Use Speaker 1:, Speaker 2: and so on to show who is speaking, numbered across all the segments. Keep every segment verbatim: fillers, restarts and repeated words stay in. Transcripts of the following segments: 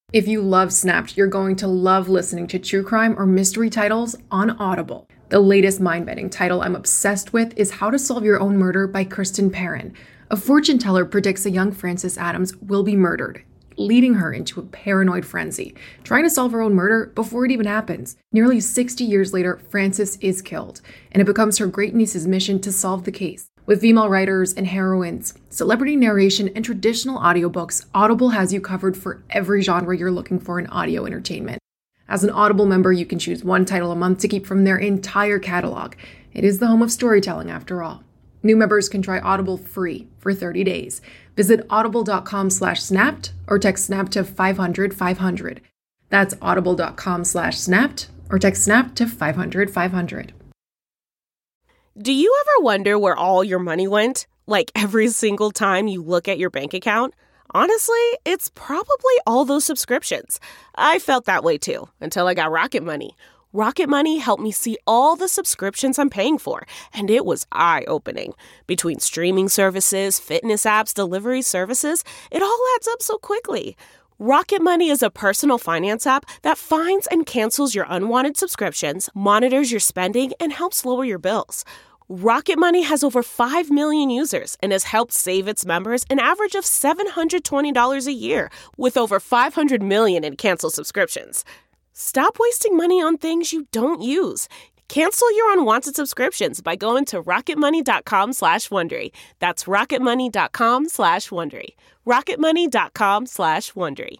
Speaker 1: If you love Snapped, you're going to love listening to true crime or mystery titles on Audible. The latest mind-bending title I'm obsessed with is How to Solve Your Own Murder by Kristen Perrin. A fortune teller predicts a young Frances Adams will be murdered, leading her into a paranoid frenzy, trying to solve her own murder before it even happens. Nearly sixty years later, Frances is killed, and it becomes her great-niece's mission to solve the case. With female writers and heroines, celebrity narration, and traditional audiobooks, Audible has you covered for every genre you're looking for in audio entertainment. As an Audible member, you can choose one title a month to keep from their entire catalog. It is the home of storytelling, after all. New members can try Audible free for thirty days. Visit audible.com slash snapped or text snap to five hundred five hundred. That's audible.com slash snapped or text snap to five hundred five hundred.
Speaker 2: Do you ever wonder where all your money went? Like every single time you look at your bank account? Honestly, it's probably all those subscriptions. I felt that way too, until I got Rocket Money. Rocket Money helped me see all the subscriptions I'm paying for, and it was eye-opening. Between streaming services, fitness apps, delivery services, it all adds up so quickly. Rocket Money is a personal finance app that finds and cancels your unwanted subscriptions, monitors your spending, and helps lower your bills. Rocket Money has over five million users and has helped save its members an average of seven hundred twenty dollars a year, with over five hundred million in canceled subscriptions. Stop wasting money on things you don't use. Cancel your unwanted subscriptions by going to rocketmoney.com slash Wondery. That's rocketmoney.com slash Wondery. rocketmoney.com slash Wondery.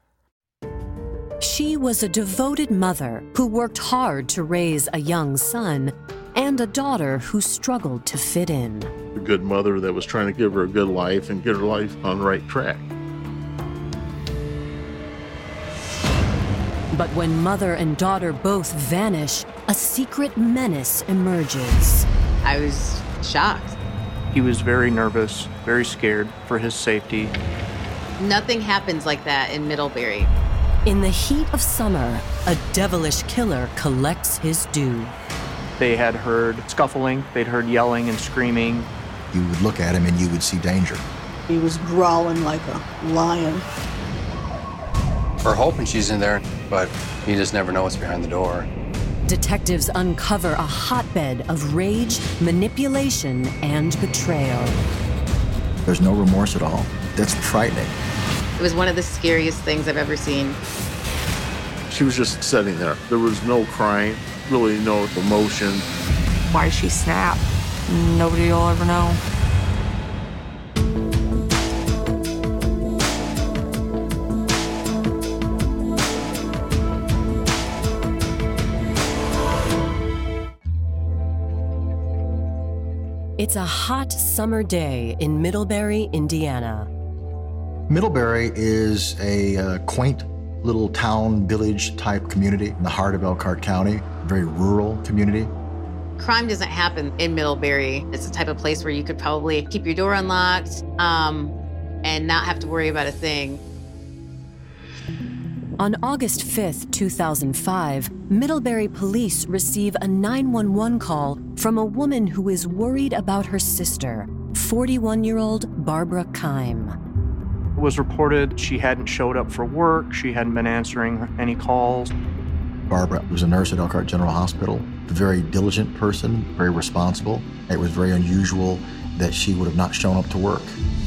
Speaker 3: She was a devoted mother who worked hard to raise a young son and a daughter who struggled to fit in.
Speaker 4: A good mother that was trying to give her a good life and get her life on the right track.
Speaker 3: But when mother and daughter both vanish, a secret menace emerges.
Speaker 5: I was shocked.
Speaker 6: He was very nervous, very scared for his safety.
Speaker 5: Nothing happens like that in Middlebury.
Speaker 3: In the heat of summer, a devilish killer collects his due.
Speaker 6: They had heard scuffling, they'd heard yelling and screaming.
Speaker 7: You would look at him and you would see danger.
Speaker 8: He was growling like a lion.
Speaker 9: We're hoping she's in there, but you just never know what's behind the door.
Speaker 3: Detectives uncover a hotbed of rage, manipulation, and betrayal.
Speaker 7: There's no remorse at all. That's frightening.
Speaker 5: It was one of the scariest things I've ever seen.
Speaker 4: She was just sitting there. There was no crying, really no emotion.
Speaker 10: Why she snapped, nobody will ever know.
Speaker 3: It's a hot summer day in Middlebury, Indiana.
Speaker 7: Middlebury is a uh, quaint little town, village type community in the heart of Elkhart County, a very rural community.
Speaker 5: Crime doesn't happen in Middlebury. It's the type of place where you could probably keep your door unlocked um, and not have to worry about a thing.
Speaker 3: On August fifth, two thousand five, Middlebury police receive a nine one one call from a woman who is worried about her sister, forty-one-year-old Barbara Keim.
Speaker 6: It was reported she hadn't showed up for work, she hadn't been answering any calls.
Speaker 7: Barbara was a nurse at Elkhart General Hospital, a very diligent person, very responsible. It was very unusual that she would have not shown up to work.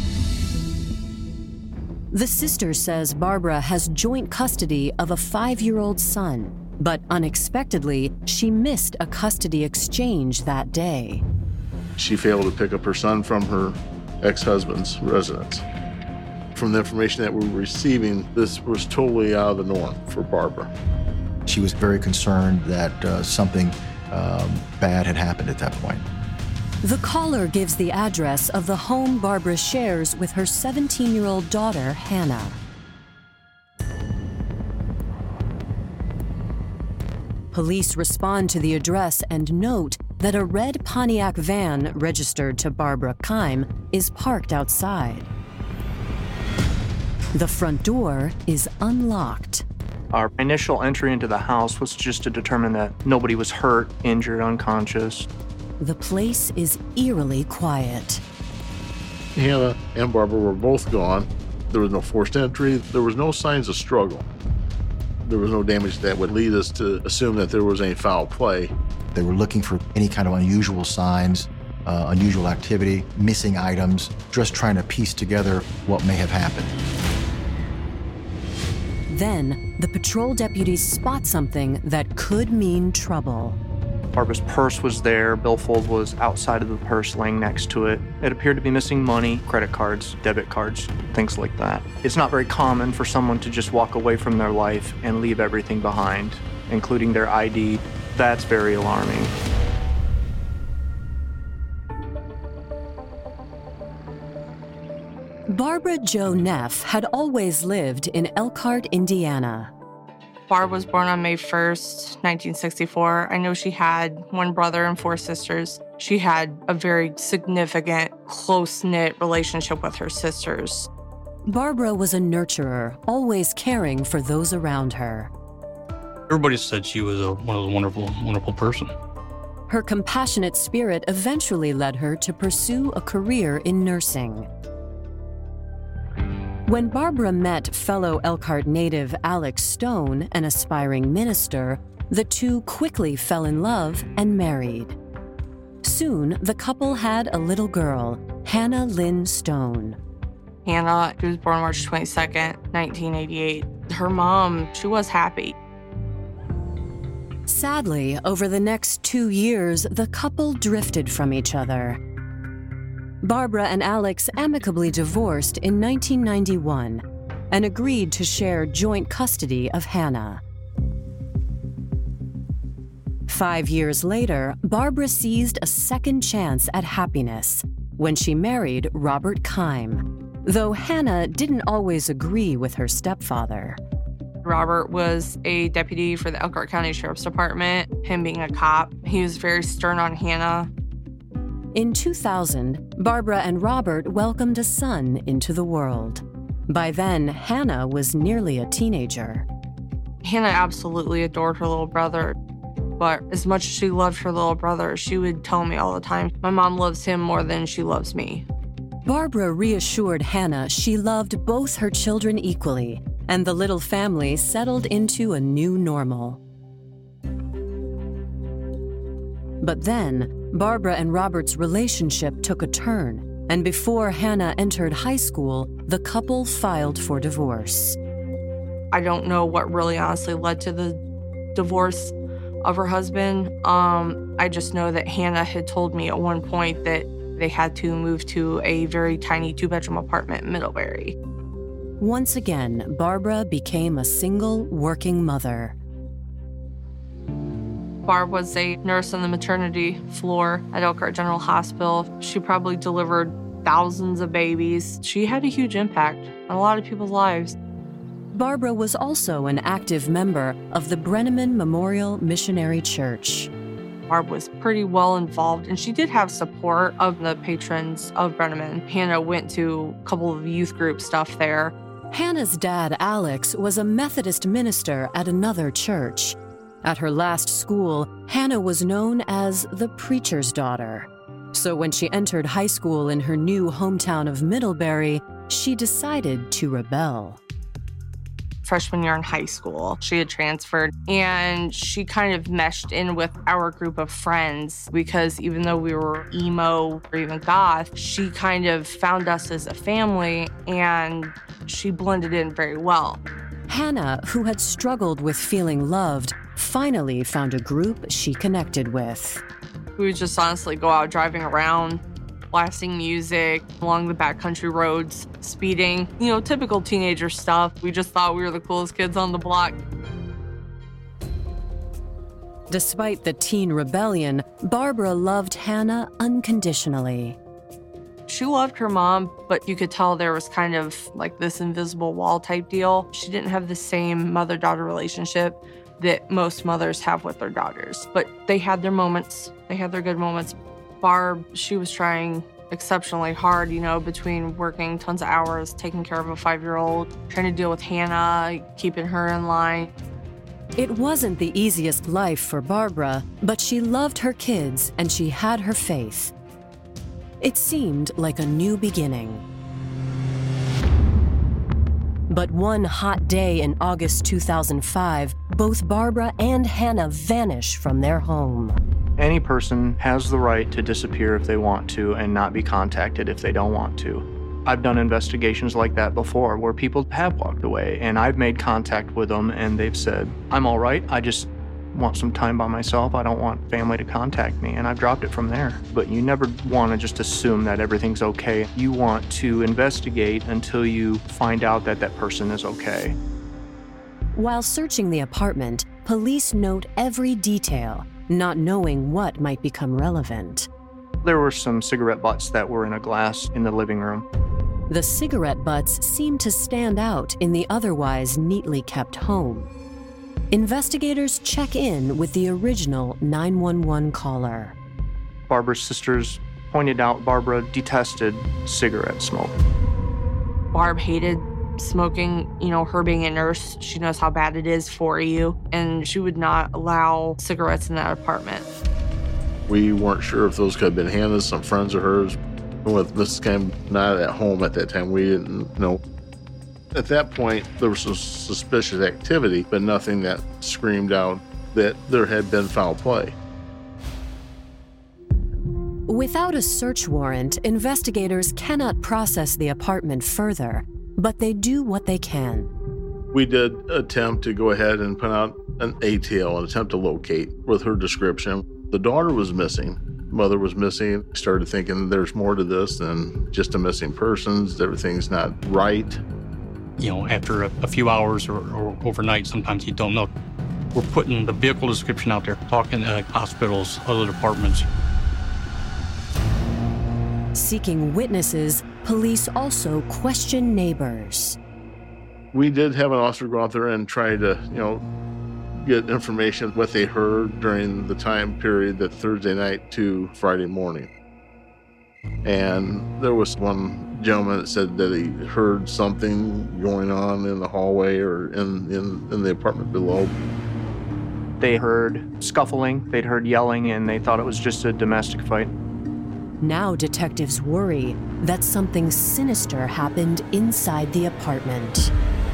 Speaker 3: The sister says Barbara has joint custody of a five-year-old son, but unexpectedly, she missed a custody exchange that day.
Speaker 4: She failed to pick up her son from her ex-husband's residence. From the information that we were receiving, this was totally out of the norm for Barbara.
Speaker 7: She was very concerned that uh, something um, bad had happened at that point.
Speaker 3: The caller gives the address of the home Barbara shares with her seventeen-year-old daughter, Hannah. Police respond to the address and note that a red Pontiac van registered to Barbara Keim is parked outside. The front door is unlocked.
Speaker 6: Our initial entry into the house was just to determine that nobody was hurt, injured, unconscious.
Speaker 3: The place is eerily quiet.
Speaker 4: Hannah and Barbara were both gone. There was no forced entry. There was no signs of struggle. There was no damage that would lead us to assume that there was any foul play.
Speaker 7: They were looking for any kind of unusual signs, uh, unusual activity, missing items, just trying to piece together what may have happened.
Speaker 3: Then, the patrol deputies spot something that could mean trouble.
Speaker 6: Barbara's purse was there, billfold was outside of the purse laying next to it. It appeared to be missing money, credit cards, debit cards, things like that. It's not very common for someone to just walk away from their life and leave everything behind, including their I D. That's very alarming.
Speaker 3: Barbara Jo Neff had always lived in Elkhart, Indiana.
Speaker 10: Barb was born on May first, nineteen sixty-four. I know she had one brother and four sisters. She had a very significant, close-knit relationship with her sisters.
Speaker 3: Barbara was a nurturer, always caring for those around her.
Speaker 11: Everybody said she was a, one of a wonderful, wonderful person.
Speaker 3: Her compassionate spirit eventually led her to pursue a career in nursing. When Barbara met fellow Elkhart native Alex Stone, an aspiring minister, the two quickly fell in love and married. Soon, the couple had a little girl, Hannah Lynn Stone.
Speaker 10: Hannah, she was born March twenty-second, nineteen eighty-eight. Her mom, she was happy.
Speaker 3: Sadly, over the next two years, the couple drifted from each other. Barbara and Alex amicably divorced in nineteen ninety-one and agreed to share joint custody of Hannah. Five years later, Barbara seized a second chance at happiness when she married Robert Keim, though Hannah didn't always agree with her stepfather.
Speaker 10: Robert was a deputy for the Elkhart County Sheriff's Department. Him being a cop, he was very stern on Hannah.
Speaker 3: In two thousand, Barbara and Robert welcomed a son into the world. By then, Hannah was nearly a teenager.
Speaker 10: Hannah absolutely adored her little brother, but as much as she loved her little brother, she would tell me all the time, my mom loves him more than she loves me.
Speaker 3: Barbara reassured Hannah she loved both her children equally, and the little family settled into a new normal. But then, Barbara and Robert's relationship took a turn, and before Hannah entered high school, the couple filed for divorce.
Speaker 10: I don't know what really honestly led to the divorce of her husband. Um, I just know that Hannah had told me at one point that they had to move to a very tiny two-bedroom apartment in Middlebury.
Speaker 3: Once again, Barbara became a single working mother.
Speaker 10: Barb was a nurse on the maternity floor at Elkhart General Hospital. She probably delivered thousands of babies. She had a huge impact on a lot of people's lives.
Speaker 3: Barbara was also an active member of the Brenneman Memorial Missionary Church.
Speaker 10: Barb was pretty well involved, and she did have support of the patrons of Brenneman. Hannah went to a couple of youth group stuff there.
Speaker 3: Hannah's dad, Alex, was a Methodist minister at another church. At her last school, Hannah was known as the preacher's daughter. So when she entered high school in her new hometown of Middlebury, she decided to rebel.
Speaker 10: Freshman year in high school, she had transferred, and she kind of meshed in with our group of friends because even though we were emo or even goth, she kind of found us as a family, and she blended in very well.
Speaker 3: Hannah, who had struggled with feeling loved, finally found a group she connected with.
Speaker 10: We would just honestly go out driving around, blasting music along the backcountry roads, speeding, you know, typical teenager stuff. We just thought we were the coolest kids on the block.
Speaker 3: Despite the teen rebellion, Barbara loved Hannah unconditionally.
Speaker 10: She loved her mom, but you could tell there was kind of like this invisible wall type deal. She didn't have the same mother-daughter relationship that most mothers have with their daughters, but they had their moments. They had their good moments. Barb, she was trying exceptionally hard, you know, between working tons of hours, taking care of a five-year-old, trying to deal with Hannah, keeping her in line.
Speaker 3: It wasn't the easiest life for Barbara, but she loved her kids and she had her faith. It seemed like a new beginning. But one hot day in August two thousand five, both Barbara and Hannah vanish from their home.
Speaker 6: Any person has the right to disappear if they want to and not be contacted if they don't want to. I've done investigations like that before where people have walked away and I've made contact with them and they've said, I'm all right, I just want some time by myself. I don't want family to contact me, and I've dropped it from there. But you never want to just assume that everything's okay. You want to investigate until you find out that that person is okay.
Speaker 3: While searching the apartment, police note every detail, not knowing what might become relevant.
Speaker 6: There were some cigarette butts that were in a glass in the living room.
Speaker 3: The cigarette butts seem to stand out in the otherwise neatly kept home. Investigators check in with the original nine one one caller.
Speaker 6: Barbara's sisters pointed out Barbara detested cigarette smoke.
Speaker 10: Barb hated smoking. You know, her being a nurse, she knows how bad it is for you, and she would not allow cigarettes in that apartment.
Speaker 4: We weren't sure if those could have been Hannah's, some friends of hers. With Missus Kim not at home at that time, we didn't know. At that point, there was some suspicious activity, but nothing that screamed out that there had been foul play.
Speaker 3: Without a search warrant, investigators cannot process the apartment further, but they do what they can.
Speaker 4: We did attempt to go ahead and put out an A T L, an attempt to locate with her description. The daughter was missing. Mother was missing. Started thinking there's more to this than just a missing persons. Everything's not right.
Speaker 11: You know, after a, a few hours or, or overnight, sometimes you don't know. We're putting the vehicle description out there, talking to hospitals, other departments.
Speaker 3: Seeking witnesses, police also question neighbors.
Speaker 4: We did have an officer go out there and try to, you know, get information, what they heard during the time period that Thursday night to Friday morning. And there was one gentleman that said that he heard something going on in the hallway or in, in, in the apartment below.
Speaker 6: They heard scuffling, they'd heard yelling, and they thought it was just a domestic fight.
Speaker 3: Now detectives worry that something sinister happened inside the apartment.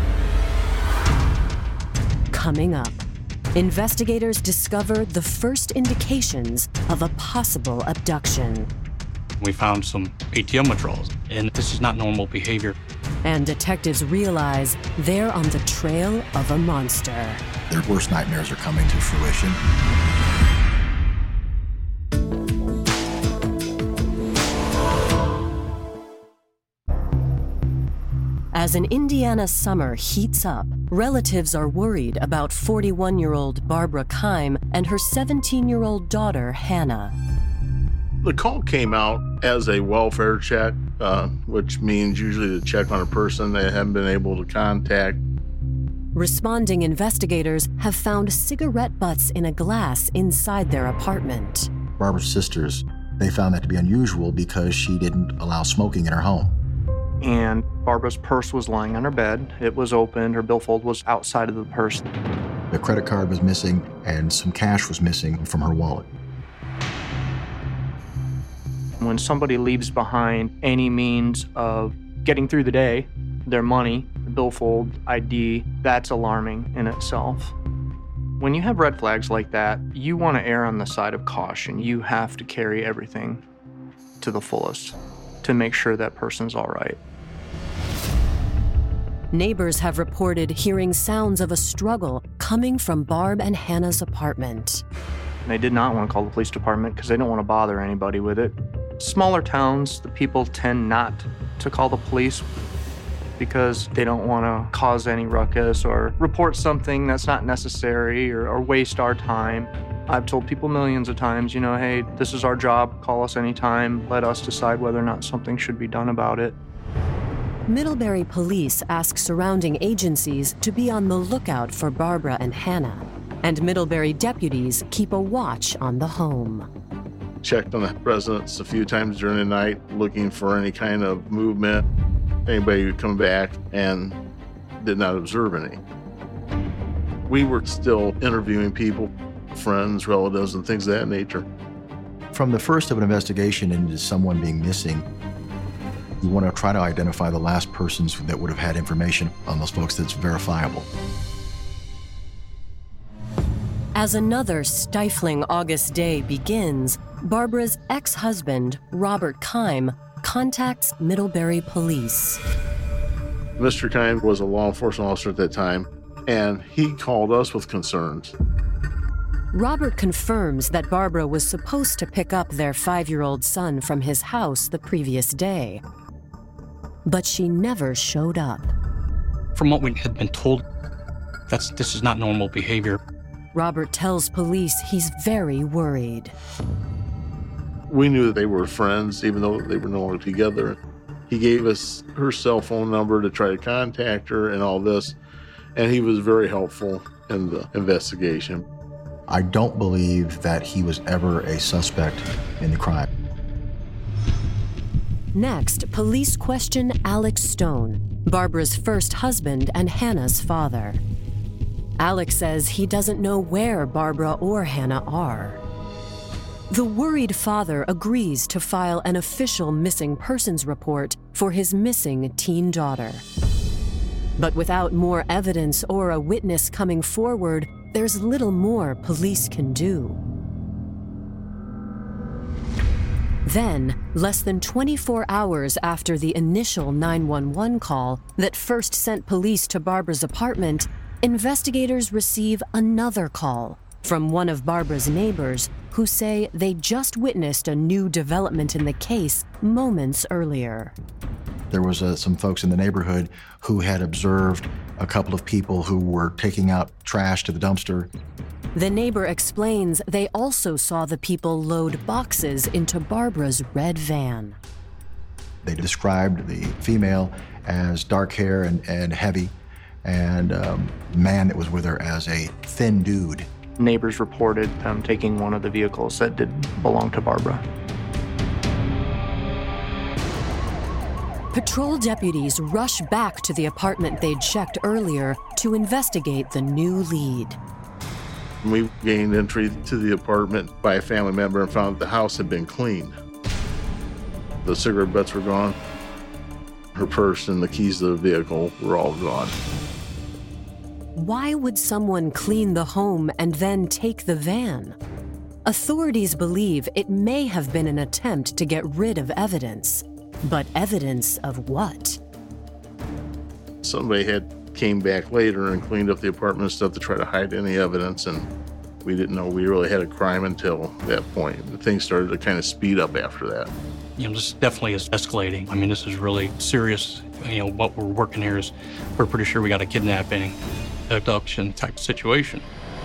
Speaker 3: Coming up, investigators discover the first indications of a possible abduction.
Speaker 11: We found some A T M withdrawals, and this is not normal behavior.
Speaker 3: And detectives realize they're on the trail of a monster.
Speaker 7: Their worst nightmares are coming to fruition.
Speaker 3: As an Indiana summer heats up, relatives are worried about forty-one-year-old Barbara Keim and her seventeen-year-old daughter, Hannah.
Speaker 4: The call came out as a welfare check, uh, which means usually to check on a person they haven't been able to contact.
Speaker 3: Responding investigators have found cigarette butts in a glass inside their apartment.
Speaker 7: Barbara's sisters, they found that to be unusual because she didn't allow smoking in her home.
Speaker 6: And Barbara's purse was lying on her bed. It was open. Her billfold was outside of the purse.
Speaker 7: The credit card was missing, and some cash was missing from her wallet.
Speaker 6: When somebody leaves behind any means of getting through the day, their money, the billfold, I D, that's alarming in itself. When you have red flags like that, you want to err on the side of caution. You have to carry everything to the fullest to make sure that person's all right.
Speaker 3: Neighbors have reported hearing sounds of a struggle coming from Barb and Hannah's apartment.
Speaker 6: They did not want to call the police department because they don't want to bother anybody with it. Smaller towns, the people tend not to call the police because they don't want to cause any ruckus or report something that's not necessary or, or waste our time. I've told people millions of times, you know, hey, this is our job, call us anytime, let us decide whether or not something should be done about it.
Speaker 3: Middlebury police ask surrounding agencies to be on the lookout for Barbara and Hannah, and Middlebury deputies keep a watch on the home.
Speaker 4: Checked on the residents a few times during the night, looking for any kind of movement. Anybody would come back and did not observe any. We were still interviewing people, friends, relatives, and things of that nature.
Speaker 7: From the first of an investigation into someone being missing, You want to try to identify the last persons that would have had information on those folks that's verifiable.
Speaker 3: As another stifling August day begins, Barbara's ex-husband, Robert Keim, contacts Middlebury police.
Speaker 4: Mister Keim was a law enforcement officer at that time, and he called us with concerns.
Speaker 3: Robert confirms that Barbara was supposed to pick up their five-year-old son from his house the previous day, but she never showed up.
Speaker 11: From what we had been told, that's this is not normal behavior.
Speaker 3: Robert tells police he's very worried.
Speaker 4: We knew that they were friends, even though they were no longer together. He gave us her cell phone number to try to contact her and all this, and he was very helpful in the investigation.
Speaker 7: I don't believe that he was ever a suspect in the crime.
Speaker 3: Next, police question Alex Stone, Barbara's first husband and Hannah's father. Alex says he doesn't know where Barbara or Hannah are. The worried father agrees to file an official missing persons report for his missing teen daughter. But without more evidence or a witness coming forward, there's little more police can do. Then, less than twenty-four hours after the initial nine one one call that first sent police to Barbara's apartment, investigators receive another call from one of Barbara's neighbors who say they just witnessed a new development in the case moments earlier.
Speaker 7: There was uh, some folks in the neighborhood who had observed a couple of people who were taking out trash to the dumpster.
Speaker 3: The neighbor explains they also saw the people load boxes into Barbara's red van.
Speaker 7: They described the female as dark hair and, and heavy, and um, the man that was with her as a thin dude.
Speaker 6: Neighbors reported them taking one of the vehicles that did belong to Barbara.
Speaker 3: Patrol deputies rush back to the apartment they'd checked earlier to investigate the new lead.
Speaker 4: We gained entry to the apartment by a family member and found the house had been cleaned. The cigarette butts were gone. Her purse and the keys to the vehicle were all gone.
Speaker 3: Why would someone clean the home and then take the van? Authorities believe it may have been an attempt to get rid of evidence. But evidence of what?
Speaker 4: Somebody had came back later and cleaned up the apartment and stuff to try to hide any evidence, and we didn't know we really had a crime until that point. Things started to kind of speed up after that.
Speaker 11: You know, this definitely is escalating. I mean, this is really serious. You know, what we're working here is we're pretty sure we got a kidnapping, abduction type situation.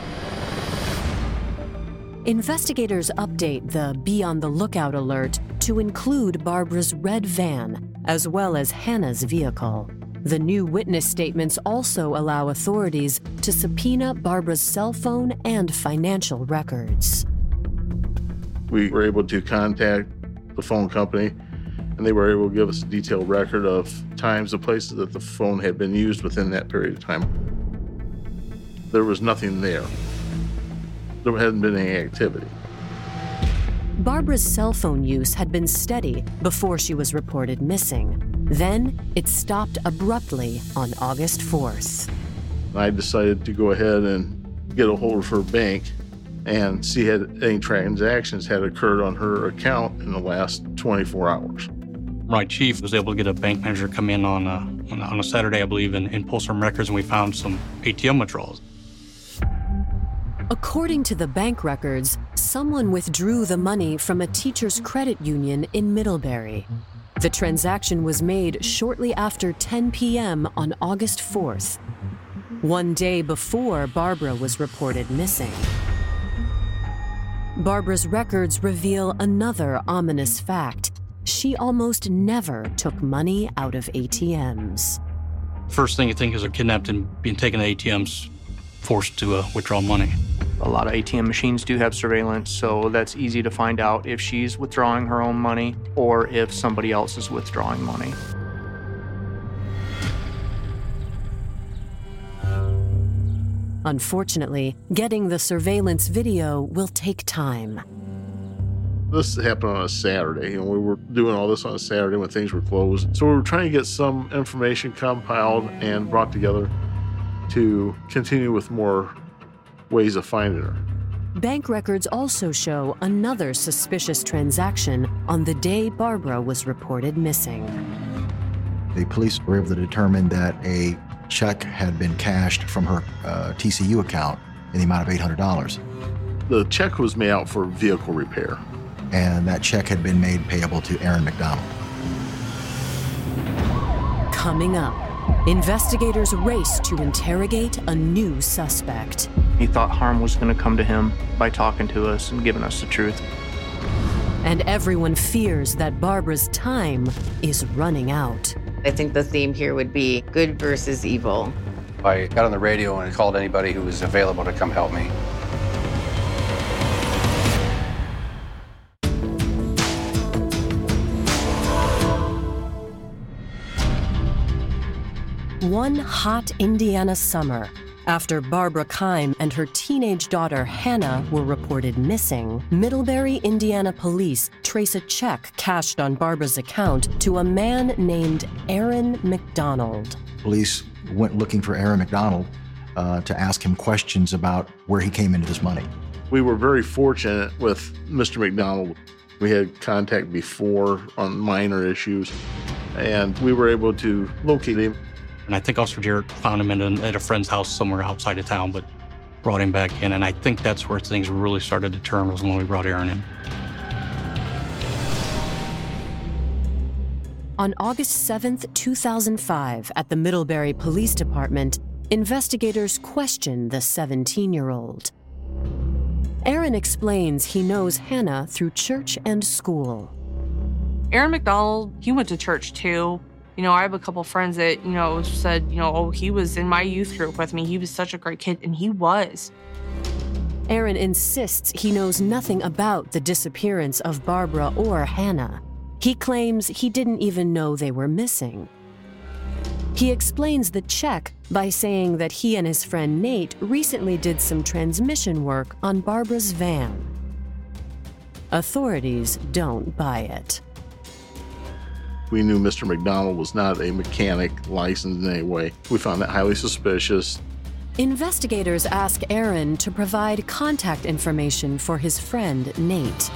Speaker 3: Investigators update the Be on the Lookout alert to include Barbara's red van, as well as Hannah's vehicle. The new witness statements also allow authorities to subpoena Barbara's cell phone and financial records.
Speaker 4: We were able to contact the phone company, and they were able to give us a detailed record of times and places that the phone had been used within that period of time. There was nothing there. There hadn't been any activity.
Speaker 3: Barbara's cell phone use had been steady before she was reported missing. Then it stopped abruptly on August fourth.
Speaker 4: I decided to go ahead and get a hold of her bank and see had any transactions had occurred on her account in the last twenty-four hours.
Speaker 11: My chief was able to get a bank manager come in on a, on a Saturday, I believe, and, and pull some records, and we found some A T M withdrawals.
Speaker 3: According to the bank records, someone withdrew the money from a teacher's credit union in Middlebury. The transaction was made shortly after ten p.m. on August fourth, one day before Barbara was reported missing. Barbara's records reveal another ominous fact. She almost never took money out of A T Ms.
Speaker 11: First thing you think is they're kidnapped and being taken to A T Ms, forced to uh, withdraw money.
Speaker 6: A lot of A T M machines do have surveillance, so that's easy to find out if she's withdrawing her own money or if somebody else is withdrawing money.
Speaker 3: Unfortunately, getting the surveillance video will take time.
Speaker 4: This happened on a Saturday, and we were doing all this on a Saturday when things were closed. So we were trying to get some information compiled and brought together to continue with more ways of finding her.
Speaker 3: Bank records also show another suspicious transaction on the day Barbara was reported missing.
Speaker 7: The police were able to determine that a check had been cashed from her uh, T C U account in the amount of eight hundred dollars.
Speaker 4: The check was made out for vehicle repair.
Speaker 7: And that check had been made payable to Aaron McDonald.
Speaker 3: Coming up, investigators race to interrogate a new suspect.
Speaker 6: He thought harm was going to come to him by talking to us and giving us the truth.
Speaker 3: And everyone fears that Barbara's time is running out.
Speaker 5: I think the theme here would be good versus evil.
Speaker 9: I got on the radio and called anybody who was available to come help me.
Speaker 3: One hot Indiana summer, after Barbara Keim and her teenage daughter Hannah were reported missing, Middlebury, Indiana police trace a check cashed on Barbara's account to a man named Aaron McDonald.
Speaker 7: Police went looking for Aaron McDonald uh, to ask him questions about where he came into this money.
Speaker 4: We were very fortunate with Mister McDonald. We had contact before on minor issues, and we were able to locate him.
Speaker 11: And I think Officer Jarrett found him in a, at a friend's house somewhere outside of town, but brought him back in. And I think that's where things really started to turn, was when we brought Aaron in.
Speaker 3: On August seventh, two thousand five, at the Middlebury Police Department, investigators question the seventeen-year-old. Aaron explains he knows Hannah through church and school.
Speaker 10: Aaron McDonald, he went to church too. You know, I have a couple friends that, you know, said, you know, oh, he was in my youth group with me. He was such a great kid, and he was.
Speaker 3: Aaron insists he knows nothing about the disappearance of Barbara or Hannah. He claims he didn't even know they were missing. He explains the check by saying that he and his friend Nate recently did some transmission work on Barbara's van. Authorities don't buy it.
Speaker 4: We knew Mister McDonald was not a mechanic licensed in any way. We found that highly suspicious.
Speaker 3: Investigators ask Aaron to provide contact information for his friend Nate.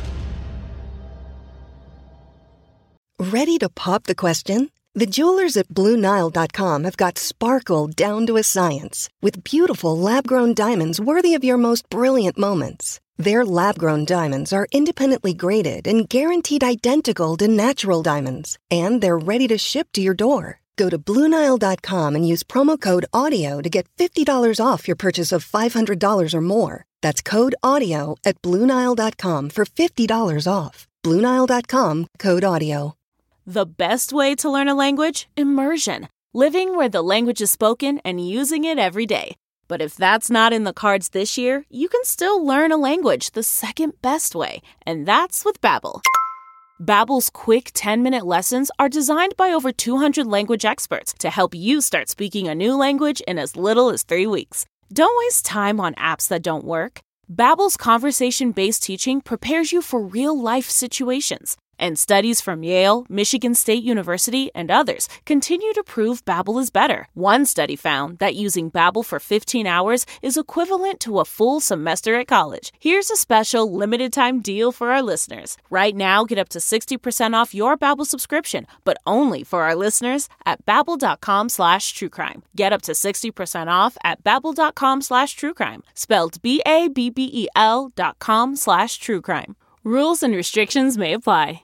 Speaker 12: Ready to pop the question? The jewelers at Blue Nile dot com have got sparkle down to a science with beautiful lab-grown diamonds worthy of your most brilliant moments. Their lab-grown diamonds are independently graded and guaranteed identical to natural diamonds, and they're ready to ship to your door. Go to Blue Nile dot com and use promo code AUDIO to get fifty dollars off your purchase of five hundred dollars or more. That's code AUDIO at Blue Nile dot com for fifty dollars off. Blue Nile dot com, code AUDIO.
Speaker 2: The best way to learn a language? Immersion. Living where the language is spoken and using it every day. But if that's not in the cards this year, you can still learn a language the second best way, and that's with Babbel. Babbel's quick ten-minute lessons are designed by over two hundred language experts to help you start speaking a new language in as little as three weeks. Don't waste time on apps that don't work. Babbel's conversation-based teaching prepares you for real-life situations. And studies from Yale, Michigan State University, and others continue to prove Babbel is better. One study found that using Babbel for fifteen hours is equivalent to a full semester at college. Here's a special limited-time deal for our listeners. Right now, get up to sixty percent off your Babbel subscription, but only for our listeners at babbel.com slash truecrime. Get up to sixty percent off at babbel.com slash truecrime. Spelled B A B B E L dot com slash truecrime. Rules and restrictions may apply.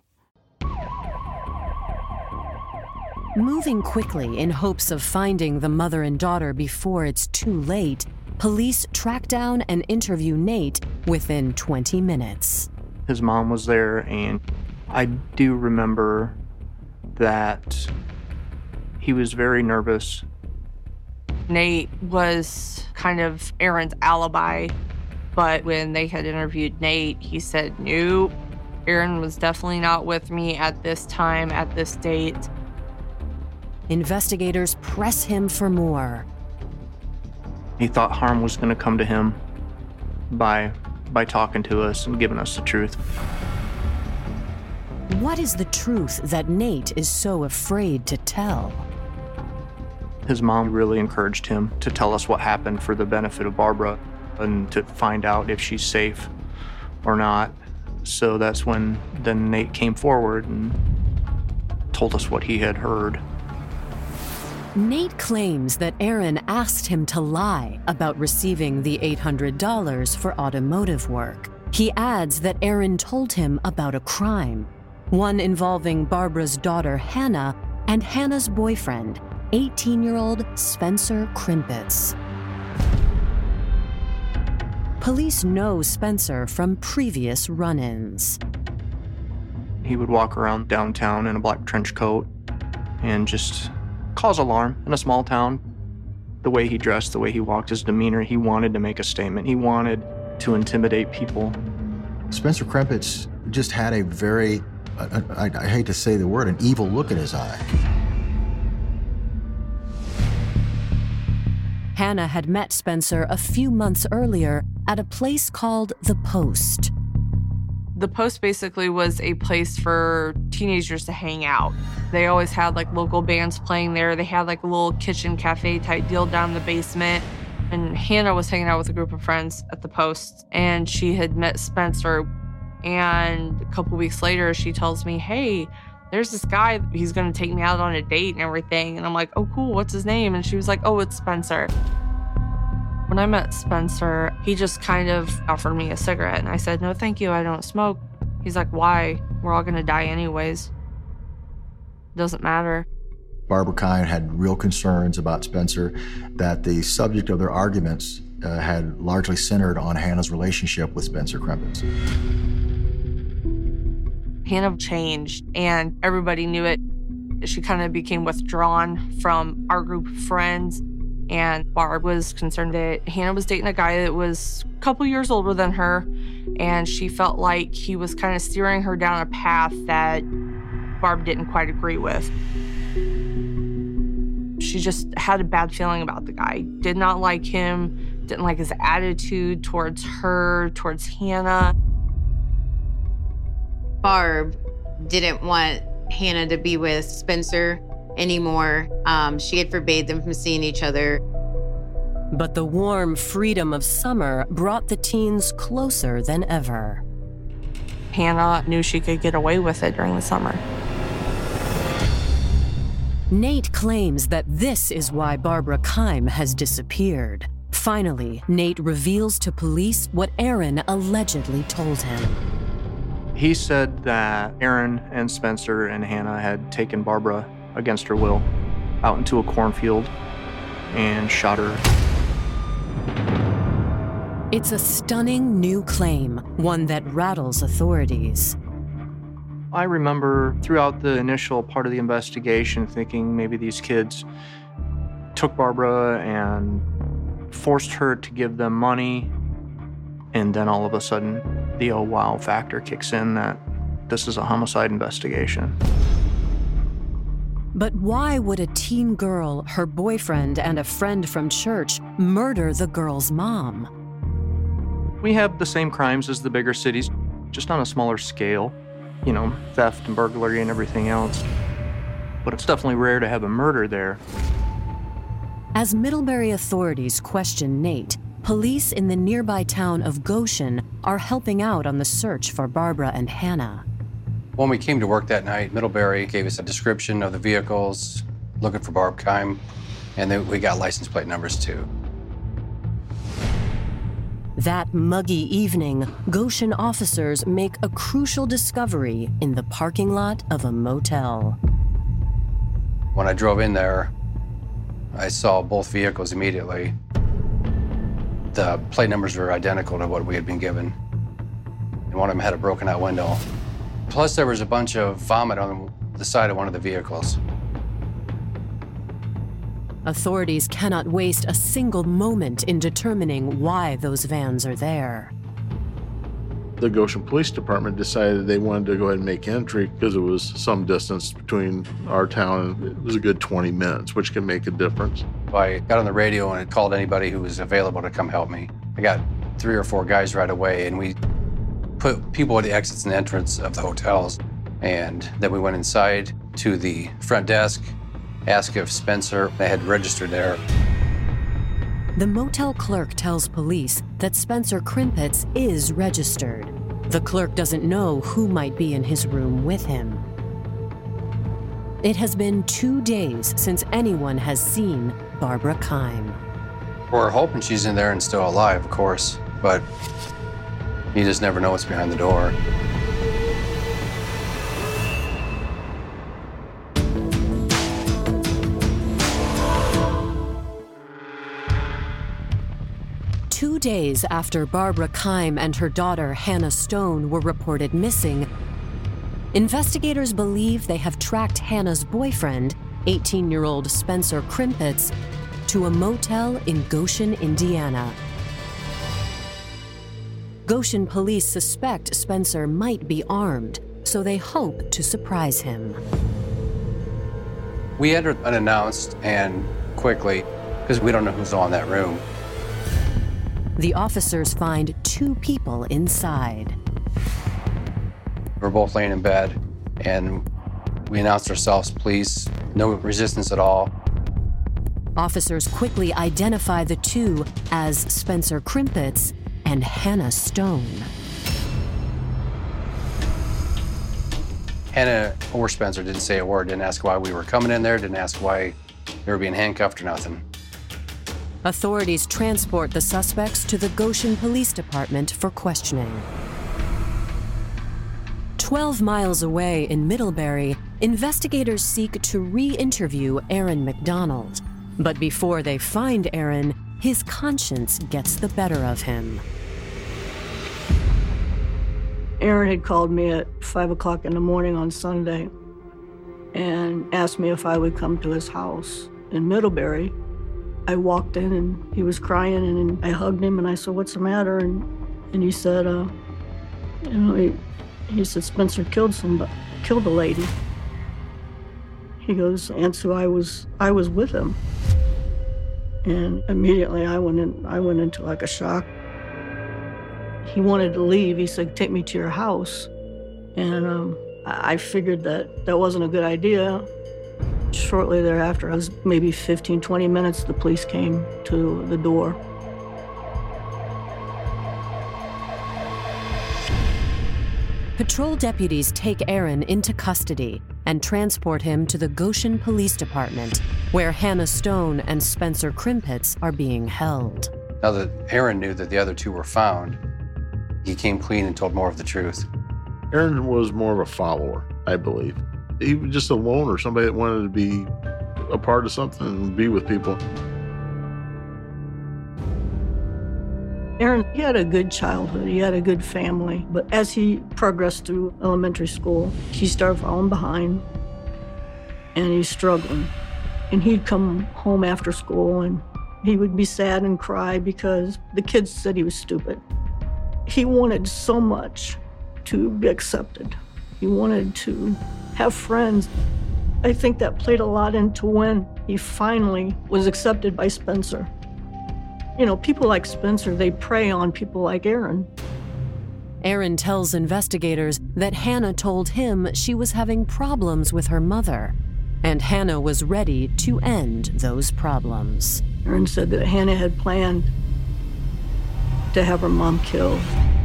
Speaker 3: Moving quickly in hopes of finding the mother and daughter before it's too late, police track down and interview Nate within twenty minutes.
Speaker 6: His mom was there, and I do remember that he was very nervous.
Speaker 10: Nate was kind of Aaron's alibi, but when they had interviewed Nate, he said, nope, Aaron was definitely not with me at this time, at this date.
Speaker 3: Investigators press him for more.
Speaker 6: He thought harm was going to come to him by by talking to us and giving us the truth.
Speaker 3: What is the truth that Nate is so afraid to tell?
Speaker 6: His mom really encouraged him to tell us what happened for the benefit of Barbara and to find out if she's safe or not. So that's when then Nate came forward and told us what he had heard.
Speaker 3: Nate claims that Aaron asked him to lie about receiving the eight hundred dollars for automotive work. He adds that Aaron told him about a crime, one involving Barbara's daughter Hannah and Hannah's boyfriend, eighteen-year-old Spencer Krimpitz. Police know Spencer from previous run-ins.
Speaker 6: He would walk around downtown in a black trench coat and just cause alarm in a small town. The way he dressed, the way he walked, his demeanor, he wanted to make a statement. He wanted to intimidate people.
Speaker 7: Spencer Krimpitz just had a very, I, I, I hate to say the word, an evil look in his eye.
Speaker 3: Hannah had met Spencer a few months earlier at a place called The Post.
Speaker 10: The Post basically was a place for teenagers to hang out. They always had like local bands playing there. They had like a little kitchen cafe type deal down in the basement. And Hannah was hanging out with a group of friends at The Post, and she had met Spencer. And a couple weeks later, she tells me, hey, there's this guy, he's gonna take me out on a date and everything. And I'm like, oh, cool, what's his name? And she was like, oh, it's Spencer. When I met Spencer, he just kind of offered me a cigarette. And I said, no, thank you, I don't smoke. He's like, why? We're all gonna die anyways. Doesn't matter.
Speaker 7: Barbara Kine had real concerns about Spencer, that the subject of their arguments uh, had largely centered on Hannah's relationship with Spencer Krimpitz.
Speaker 10: Hannah changed, and everybody knew it. She kind of became withdrawn from our group of friends, and Barb was concerned that Hannah was dating a guy that was a couple years older than her, and she felt like he was kind of steering her down a path that Barb didn't quite agree with. She just had a bad feeling about the guy. Did not like him, didn't like his attitude towards her, towards Hannah.
Speaker 5: Barb didn't want Hannah to be with Spencer anymore. Um, she had forbade them from seeing each other.
Speaker 3: But the warm freedom of summer brought the teens closer than ever.
Speaker 10: Hannah knew she could get away with it during the summer.
Speaker 3: Nate claims that this is why Barbara Kime has disappeared. Finally, Nate reveals to police what Aaron allegedly told him.
Speaker 6: He said that Aaron and Spencer and Hannah had taken Barbara against her will out into a cornfield and shot her.
Speaker 3: It's a stunning new claim, one that rattles authorities.
Speaker 6: I remember throughout the initial part of the investigation thinking maybe these kids took Barbara and forced her to give them money, and then all of a sudden the oh wow factor kicks in that this is a homicide investigation.
Speaker 3: But why would a teen girl, her boyfriend, and a friend from church murder the girl's mom?
Speaker 6: We have the same crimes as the bigger cities, just on a smaller scale. You know, theft and burglary and everything else. But it's definitely rare to have a murder there.
Speaker 3: As Middlebury authorities question Nate, police in the nearby town of Goshen are helping out on the search for Barbara and Hannah.
Speaker 9: When we came to work that night, Middlebury gave us a description of the vehicles, looking for Barb Kime, and then we got license plate numbers too.
Speaker 3: That muggy evening, Goshen officers make a crucial discovery in the parking lot of a motel.
Speaker 9: When I drove in there, I saw both vehicles immediately. The plate numbers were identical to what we had been given. And one of them had a broken out window. Plus there was a bunch of vomit on the side of one of the vehicles.
Speaker 3: Authorities cannot waste a single moment in determining why those vans are there.
Speaker 4: The Goshen Police Department decided they wanted to go ahead and make entry because it was some distance between our town, and it was a good twenty minutes, which can make a difference.
Speaker 9: I got on the radio and it called anybody who was available to come help me. I got three or four guys right away, and we put people at the exits and entrance of the hotels. And then we went inside to the front desk, asked if Spencer had registered there.
Speaker 3: The motel clerk tells police that Spencer Krimpitz is registered. The clerk doesn't know who might be in his room with him. It has been two days since anyone has seen Barbara Keim.
Speaker 9: We're hoping she's in there and still alive, of course, but you just never know what's behind the door.
Speaker 3: Two days after Barbara Keim and her daughter Hannah Stone were reported missing, investigators believe they have tracked Hannah's boyfriend, eighteen-year-old Spencer Krimpitz, to a motel in Goshen, Indiana. Goshen police suspect Spencer might be armed, so they hope to surprise him.
Speaker 9: We entered unannounced and quickly, because we don't know who's all in that room.
Speaker 3: The officers find two people inside.
Speaker 9: We're both laying in bed, and we announced ourselves, police, no resistance at all.
Speaker 3: Officers quickly identify the two as Spencer Krimpitz and Hannah Stone.
Speaker 9: Hannah or Spencer didn't say a word, didn't ask why we were coming in there, didn't ask why they were being handcuffed or nothing.
Speaker 3: Authorities transport the suspects to the Goshen Police Department for questioning. Twelve miles away in Middlebury, investigators seek to re-interview Aaron McDonald. But before they find Aaron, his conscience gets the better of him.
Speaker 8: Aaron had called me at five o'clock in the morning on Sunday and asked me if I would come to his house in Middlebury. I walked in and he was crying, and I hugged him and I said, "What's the matter?" And and he said, uh, you know, he, he said, "Spencer killed somebody, killed a lady." He goes, and so I was I was with him. And immediately I went in I went into like a shock. He wanted to leave. He said, "Take me to your house." And um, I figured that that wasn't a good idea. Shortly thereafter, I was maybe fifteen, twenty minutes, the police came to the door.
Speaker 3: Patrol deputies take Aaron into custody and transport him to the Goshen Police Department, where Hannah Stone and Spencer Krimpitz are being held.
Speaker 9: Now that Aaron knew that the other two were found, he came clean and told more of the truth.
Speaker 4: Aaron was more of a follower, I believe. He was just a loner, somebody that wanted to be a part of something and be with people.
Speaker 8: Aaron, he had a good childhood. He had a good family. But as he progressed through elementary school, he started falling behind, and he's struggling. And he'd come home after school, and he would be sad and cry because the kids said he was stupid. He wanted so much to be accepted. He wanted to have friends. I think that played a lot into when he finally was accepted by Spencer. You know, people like Spencer, they prey on people like Aaron.
Speaker 3: Aaron tells investigators that Hannah told him she was having problems with her mother, and Hannah was ready to end those problems.
Speaker 8: Aaron said that Hannah had planned to have her mom killed.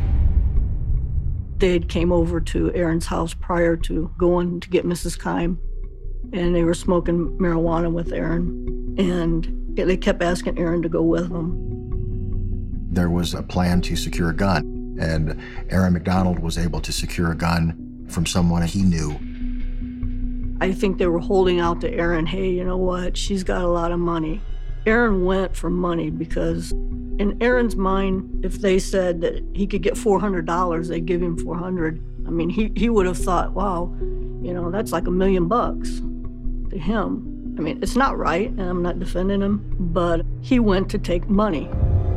Speaker 8: They had came over to Aaron's house prior to going to get Missus Keim, and they were smoking marijuana with Aaron, and they kept asking Aaron to go with them.
Speaker 7: There was a plan to secure a gun, and Aaron McDonald was able to secure a gun from someone he knew.
Speaker 8: I think they were holding out to Aaron, hey, you know what, she's got a lot of money. Aaron went for money because in Aaron's mind, if they said that he could get four hundred dollars, they'd give him four hundred dollars. I mean, he, he would have thought, wow, you know, that's like a million bucks to him. I mean, it's not right, and I'm not defending him, but he went to take money.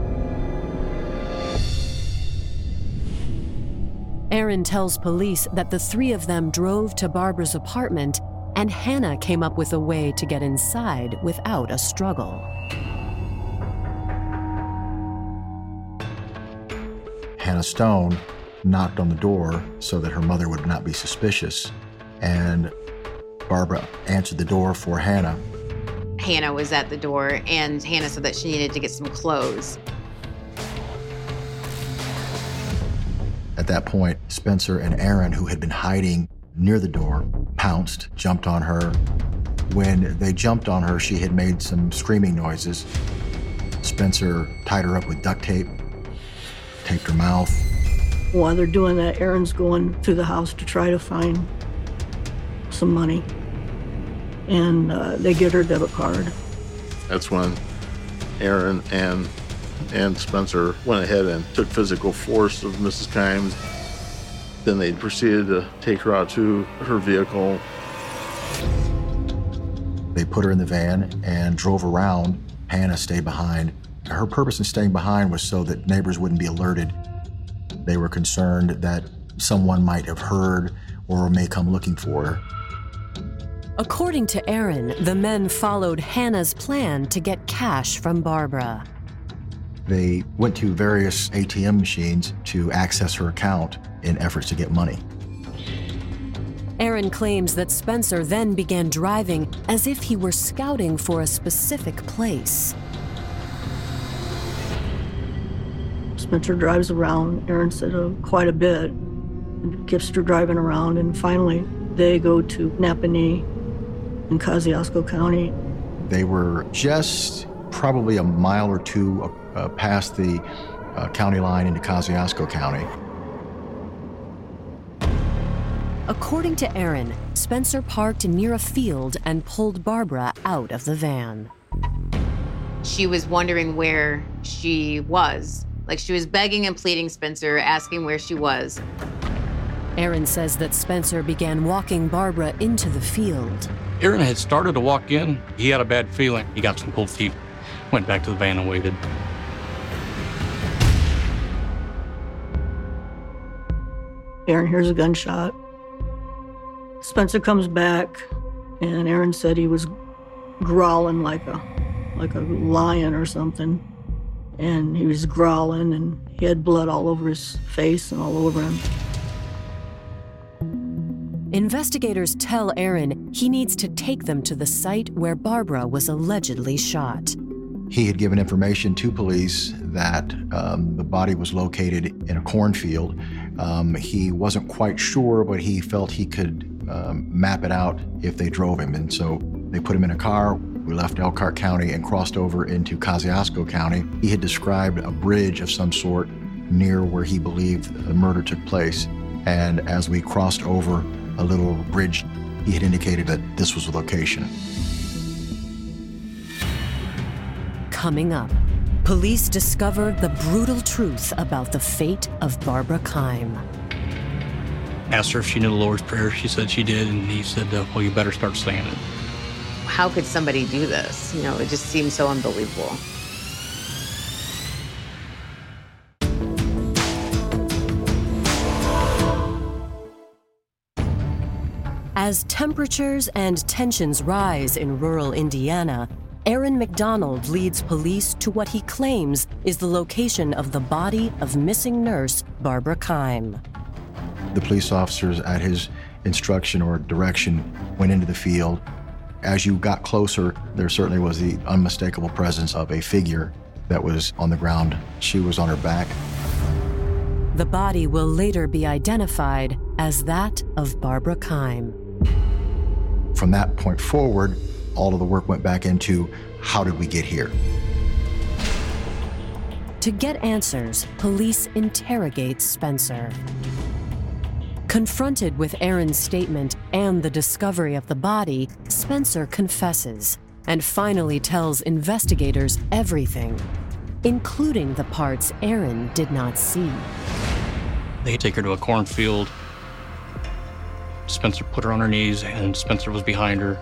Speaker 3: Aaron tells police that the three of them drove to Barbara's apartment, and Hannah came up with a way to get inside without a struggle.
Speaker 7: Hannah Stone knocked on the door so that her mother would not be suspicious, and Barbara answered the door for Hannah.
Speaker 5: Hannah was at the door, and Hannah said that she needed to get some clothes.
Speaker 7: At that point, Spencer and Aaron, who had been hiding near the door, pounced, jumped on her. When they jumped on her, she had made some screaming noises. Spencer tied her up with duct tape, taped her mouth.
Speaker 8: While they're doing that, Aaron's going through the house to try to find some money. And uh, they get her debit card.
Speaker 4: That's when Aaron and and Spencer went ahead and took physical force of Missus Kimes. Then they proceeded to take her out to her vehicle.
Speaker 7: They put her in the van and drove around. Hannah stayed behind. Her purpose in staying behind was so that neighbors wouldn't be alerted. They were concerned that someone might have heard or may come looking for her.
Speaker 3: According to Aaron, the men followed Hannah's plan to get cash from Barbara.
Speaker 7: They went to various A T M machines to access her account in efforts to get money.
Speaker 3: Aaron claims that Spencer then began driving as if he were scouting for a specific place.
Speaker 8: Spencer drives around, Aaron said, uh, quite a bit, and keeps her driving around, and finally they go to Napanee in Kosciuszko County.
Speaker 7: They were just probably a mile or two uh, past the uh, county line into Kosciuszko County.
Speaker 3: According to Aaron, Spencer parked near a field and pulled Barbara out of the van.
Speaker 5: She was wondering where she was. Like, she was begging and pleading Spencer, asking where she was.
Speaker 3: Aaron says that Spencer began walking Barbara into the field.
Speaker 11: Aaron had started to walk in. He had a bad feeling. He got some cold feet, went back to the van and waited.
Speaker 8: Aaron hears a gunshot. Spencer comes back, and Aaron said he was growling like a, like a lion or something. And he was growling, and he had blood all over his face and all over him.
Speaker 3: Investigators tell Aaron he needs to take them to the site where Barbara was allegedly shot.
Speaker 7: He had given information to police that um, the body was located in a cornfield. Um, he wasn't quite sure, but he felt he could um, map it out if they drove him. And so they put him in a car. We left Elkhart County and crossed over into Kosciuszko County. He had described a bridge of some sort near where he believed the murder took place. And as we crossed over a little bridge, he had indicated that this was the location.
Speaker 3: Coming up, police discover the brutal truth about the fate of Barbara Kime.
Speaker 11: Asked her if she knew the Lord's Prayer. She said she did, and he said, uh, well, you better start saying it.
Speaker 5: How could somebody do this? You know, it just seemed so unbelievable.
Speaker 3: As temperatures and tensions rise in rural Indiana, Aaron McDonald leads police to what he claims is the location of the body of missing nurse Barbara Kime.
Speaker 7: The police officers, at his instruction or direction, went into the field. As you got closer, there certainly was the unmistakable presence of a figure that was on the ground. She was on her back.
Speaker 3: The body will later be identified as that of Barbara Kime.
Speaker 7: From that point forward, all of the work went back into how did we get here?
Speaker 3: To get answers, police interrogate Spencer. Confronted with Aaron's statement and the discovery of the body, Spencer confesses and finally tells investigators everything, including the parts Aaron did not see.
Speaker 11: They take her to a cornfield. Spencer put her on her knees, and Spencer was behind her.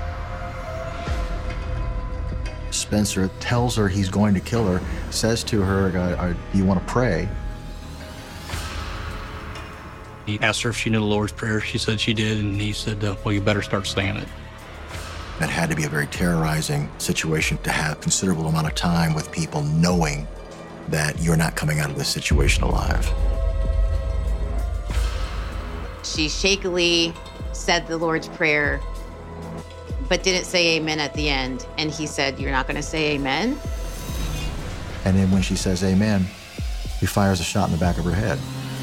Speaker 7: Spencer tells her he's going to kill her, says to her, uh, do you want to pray?
Speaker 11: He asked her if she knew the Lord's Prayer. She said she did, and he said, uh, well, you better start saying it.
Speaker 7: That had to be a very terrorizing situation to have considerable amount of time with people knowing that you're not coming out of this situation alive.
Speaker 5: She shakily said the Lord's Prayer, but didn't say amen at the end. And he said, "You're not going to say amen?"
Speaker 7: And then when she says amen, he fires a shot in the back of her head.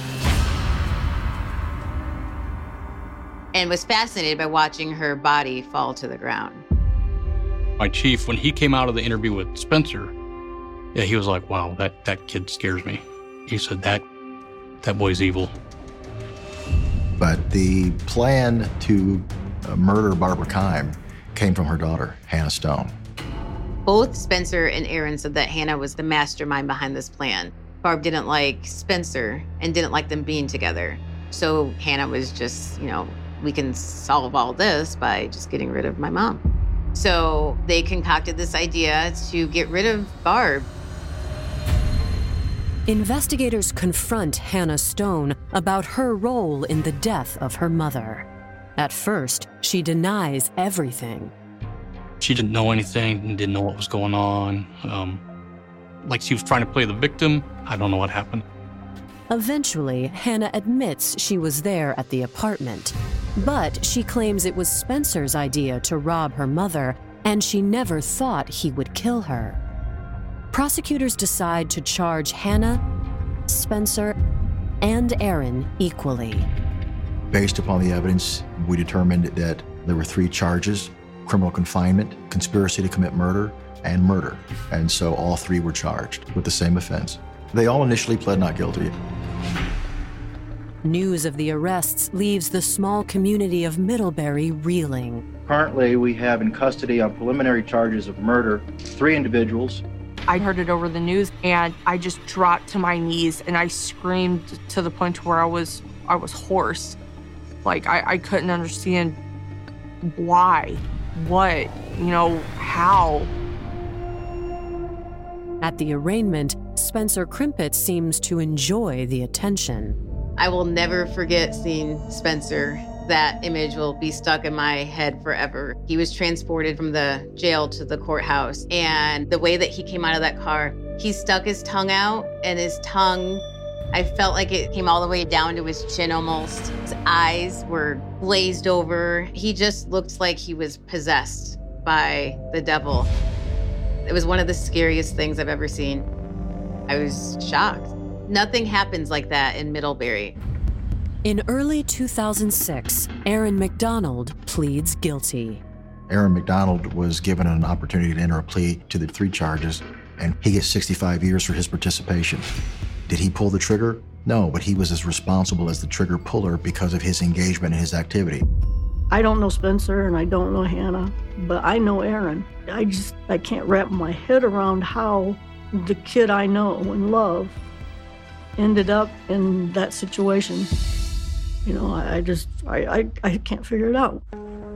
Speaker 5: And was fascinated by watching her body fall to the ground.
Speaker 11: My chief, when he came out of the interview with Spencer, yeah, he was like, "Wow, that, that kid scares me." He said, that, that boy's evil.
Speaker 7: But the plan to uh, murder Barbara Keim came from her daughter, Hannah Stone.
Speaker 5: Both Spencer and Aaron said that Hannah was the mastermind behind this plan. Barb didn't like Spencer and didn't like them being together. So Hannah was just, you know, we can solve all this by just getting rid of my mom. So they concocted this idea to get rid of Barb.
Speaker 3: Investigators confront Hannah Stone about her role in the death of her mother. At first, she denies everything.
Speaker 11: She didn't know anything and didn't know what was going on. Um, like she was trying to play the victim. I don't know what happened.
Speaker 3: Eventually, Hannah admits she was there at the apartment, but she claims it was Spencer's idea to rob her mother, and she never thought he would kill her. Prosecutors decide to charge Hannah, Spencer, and Aaron equally.
Speaker 7: Based upon the evidence, we determined that there were three charges: criminal confinement, conspiracy to commit murder, and murder. And so all three were charged with the same offense. They all initially pled not guilty.
Speaker 3: News of the arrests leaves the small community of Middlebury reeling.
Speaker 13: Currently, we have in custody on preliminary charges of murder three individuals.
Speaker 10: I heard it over the news and I just dropped to my knees and I screamed to the point where I was I was hoarse. Like I, I couldn't understand why, what, you know, how.
Speaker 3: At the arraignment, Spencer Krimpitz seems to enjoy the attention.
Speaker 5: I will never forget seeing Spencer. That image will be stuck in my head forever. He was transported from the jail to the courthouse, and the way that he came out of that car, he stuck his tongue out, and his tongue, I felt like it came all the way down to his chin almost. His eyes were glazed over. He just looked like he was possessed by the devil. It was one of the scariest things I've ever seen. I was shocked. Nothing happens like that in Middlebury.
Speaker 3: In early two thousand six, Aaron McDonald pleads guilty.
Speaker 7: Aaron McDonald was given an opportunity to enter a plea to the three charges, and he gets sixty-five years for his participation. Did he pull the trigger? No, but he was as responsible as the trigger puller because of his engagement in his activity.
Speaker 8: I don't know Spencer and I don't know Hannah, but I know Aaron. I just, I can't wrap my head around how the kid I know and love ended up in that situation. You know, I just, I, I, I can't figure it out.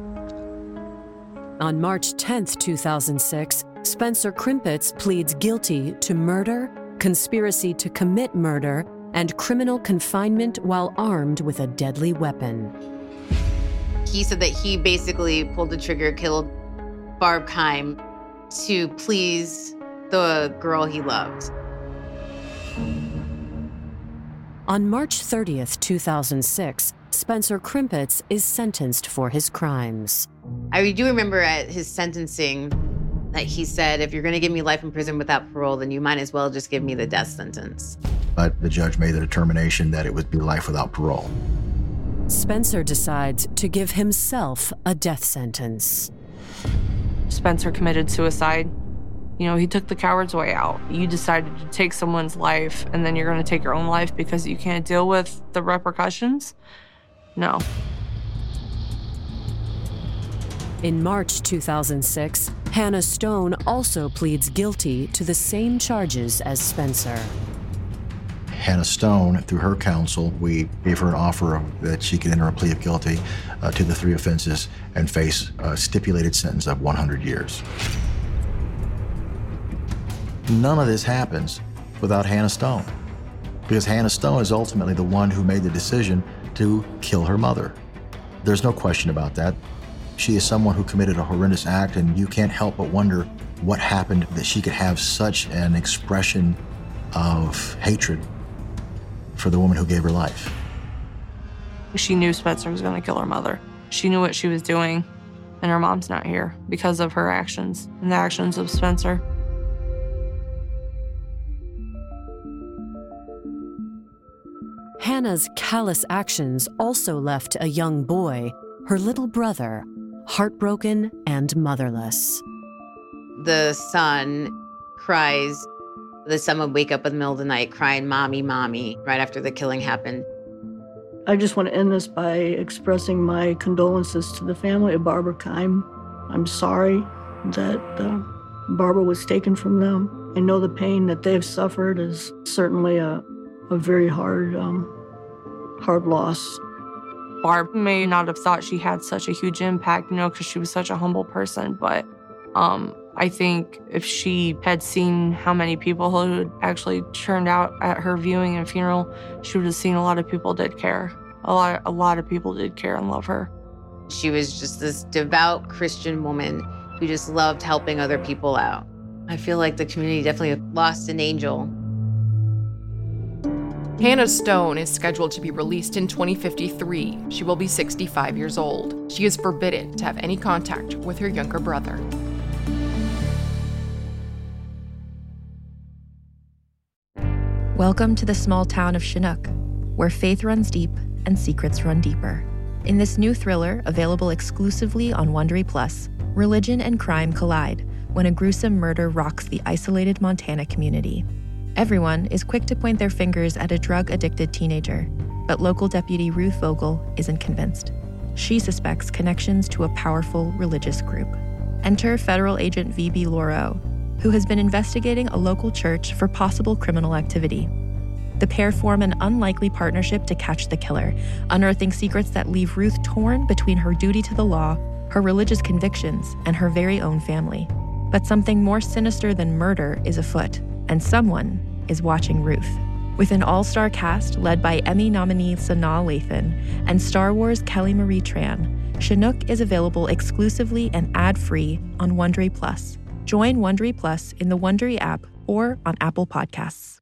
Speaker 3: On March tenth, two thousand six, Spencer Krimpitz pleads guilty to murder, conspiracy to commit murder, and criminal confinement while armed with a deadly weapon.
Speaker 5: He said that he basically pulled the trigger, killed Barb Keim to please the girl he loved.
Speaker 3: On March thirtieth, two thousand six, Spencer Krimpitz is sentenced for his crimes.
Speaker 5: I do remember at his sentencing that he said, if you're going to give me life in prison without parole, then you might as well just give me the death sentence.
Speaker 7: But the judge made the determination that it would be life without parole.
Speaker 3: Spencer decides to give himself a death sentence.
Speaker 10: Spencer committed suicide. You know, he took the coward's way out. You decided to take someone's life, and then you're going to take your own life because you can't deal with the repercussions? No.
Speaker 3: In March two thousand six, Hannah Stone also pleads guilty to the same charges as Spencer.
Speaker 7: Hannah Stone, through her counsel, we gave her an offer of, that she could enter a plea of guilty uh, to the three offenses and face a stipulated sentence of one hundred years. None of this happens without Hannah Stone, because Hannah Stone is ultimately the one who made the decision to kill her mother. There's no question about that. She is someone who committed a horrendous act, and you can't help but wonder what happened that she could have such an expression of hatred for the woman who gave her life.
Speaker 10: She knew Spencer was going to kill her mother. She knew what she was doing, and her mom's not here because of her actions and the actions of Spencer.
Speaker 3: Hannah's callous actions also left a young boy, her little brother, heartbroken and motherless.
Speaker 5: The son cries. The son would wake up in the middle of the night crying, "Mommy, Mommy," right after the killing happened.
Speaker 8: I just want to end this by expressing my condolences to the family of Barbara Keim. I'm sorry that uh, Barbara was taken from them. I know the pain that they've suffered is certainly a, a very hard, um, hard loss.
Speaker 10: Barb may not have thought she had such a huge impact, you know, because she was such a humble person, but um, I think if she had seen how many people who had actually turned out at her viewing and funeral, she would have seen a lot of people did care. A lot, a lot of people did care and love her.
Speaker 5: She was just this devout Christian woman who just loved helping other people out. I feel like the community definitely lost an angel.
Speaker 1: Hannah Stone is scheduled to be released in twenty fifty-three. She will be sixty-five years old. She is forbidden to have any contact with her younger brother.
Speaker 14: Welcome to the small town of Chinook, where faith runs deep and secrets run deeper. In this new thriller, available exclusively on Wondery Plus, religion and crime collide when a gruesome murder rocks the isolated Montana community. Everyone is quick to point their fingers at a drug-addicted teenager, but local deputy Ruth Vogel isn't convinced. She suspects connections to a powerful religious group. Enter federal agent V B Lauro, who has been investigating a local church for possible criminal activity. The pair form an unlikely partnership to catch the killer, unearthing secrets that leave Ruth torn between her duty to the law, her religious convictions, and her very own family. But something more sinister than murder is afoot, and someone is watching Ruth. With an all-star cast led by Emmy nominee Sanaa Lathan and Star Wars Kelly Marie Tran, Chinook is available exclusively and ad-free on Wondery Plus. Join Wondery Plus in the Wondery app or on Apple Podcasts.